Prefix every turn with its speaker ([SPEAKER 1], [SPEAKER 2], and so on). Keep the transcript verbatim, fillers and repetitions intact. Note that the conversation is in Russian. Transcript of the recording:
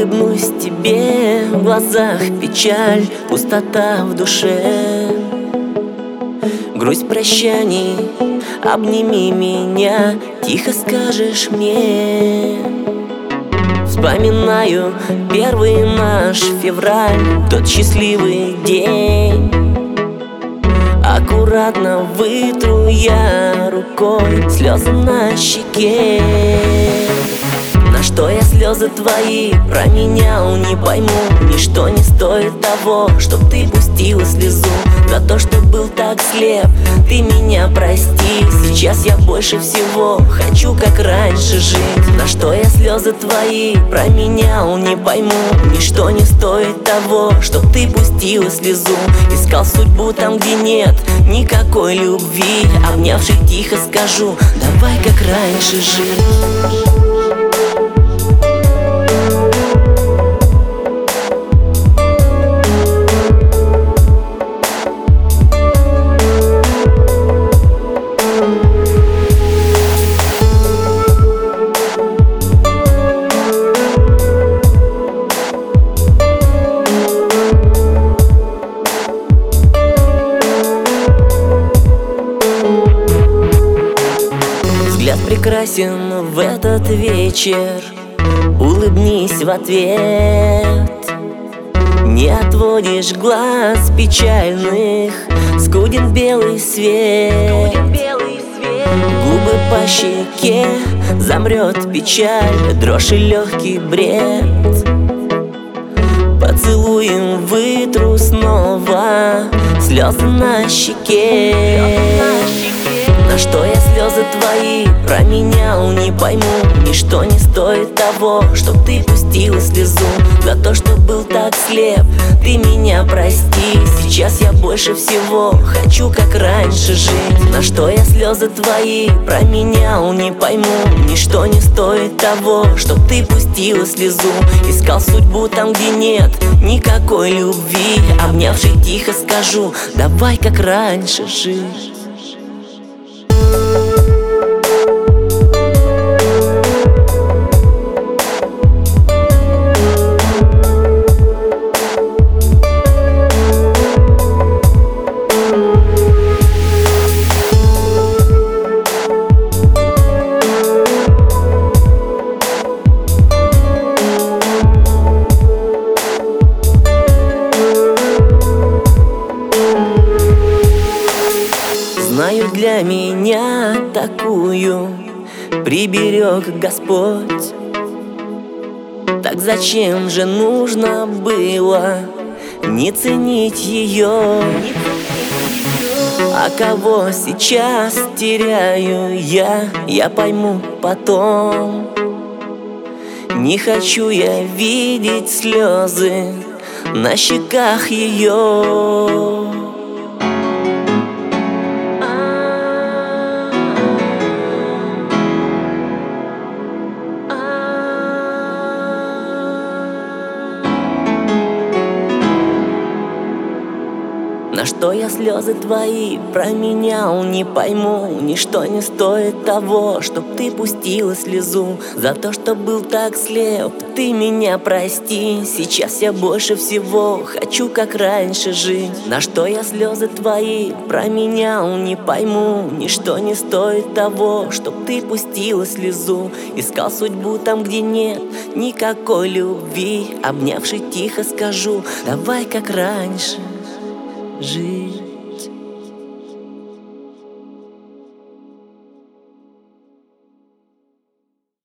[SPEAKER 1] улыбнусь тебе, в глазах печаль, пустота в душе. Грусть прощаний, обними меня, тихо скажешь мне. Вспоминаю первый наш февраль, тот счастливый день. Аккуратно вытру я рукой слезы на щеке. На что я слезы твои променял, не пойму. Ничто не стоит того, чтоб ты пустила слезу. За то, что был так слеп, ты меня прости. Сейчас я больше всего хочу, как раньше, жить. На что я слезы твои променял, не пойму. Ничто не стоит того, чтоб ты пустила слезу. Искал судьбу там, где нет никакой любви. Обнявши тихо скажу: давай как раньше жить. Взгляд прекрасен в этот вечер, улыбнись в ответ. Не отводишь глаз печальных, скуден белый свет. Губы по щеке, замрет печаль, дрожь и легкий бред. Поцелуем вытру снова слезы на щеке. На что я слезы твои променял, не пойму. Ничто не стоит того, чтоб ты пустила слезу. За то, что был так слеп, ты меня прости. Сейчас я больше всего хочу, как раньше, жить. На что я слезы твои променял, не пойму. Ничто не стоит того, чтоб ты пустила слезу. Искал судьбу там, где нет никакой любви. Обнявши тихо скажу: давай как раньше жить. Знаю, для меня такую приберег Господь. Так зачем же нужно было не ценить ее? А кого сейчас теряю я, я пойму потом. Не хочу я видеть слезы на щеках ее. На что я слезы твои променял, не пойму. Ничто не стоит того, чтоб ты пустила слезу. За то, что был так слеп, ты меня прости. Сейчас я больше всего хочу, как раньше, жить. На что я слезы твои променял, не пойму. Ничто не стоит того, чтоб ты пустила слезу. Искал судьбу там, где нет никакой любви. Обнявши тихо скажу: давай как раньше жить.